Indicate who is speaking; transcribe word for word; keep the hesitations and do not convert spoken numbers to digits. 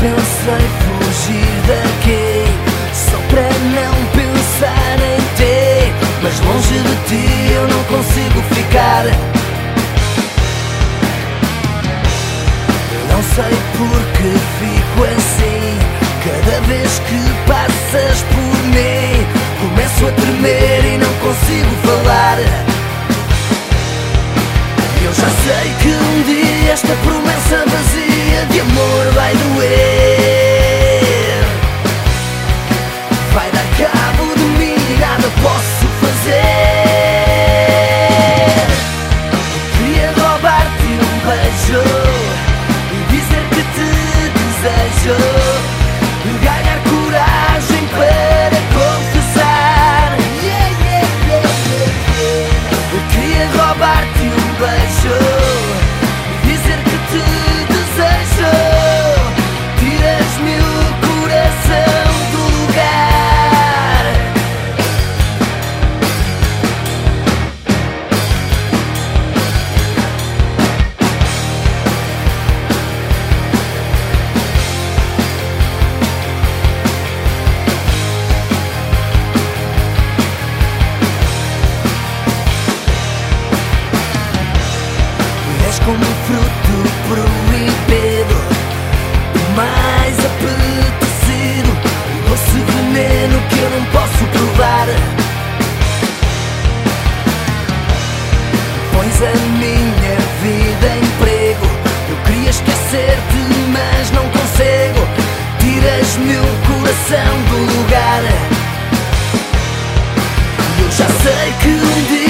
Speaker 1: Pensei fugir daqui só para não pensar em ti, mas longe de ti eu não consigo ficar. Não sei porque fico assim. Cada vez que passas por mim começo a tremer e não consigo falar. Eu já sei que um dia esta promessa vazia de amor vai doer, vai dar cabo de mim e nada posso fazer. Queria roubar-te um beijo e dizer que te desejo, ganhar coragem para confessar. Queria roubar-te um beijo e dizer que te desejo, tiras-me o coração do lugar. És como um fruto proibido, o mais apetecido, um doce veneno que eu não posso provar. Pões a minha vida em perigo. Eu queria esquecer-te, mas não consigo. Tiras-me o coração do lugar. Eu já sei que um dia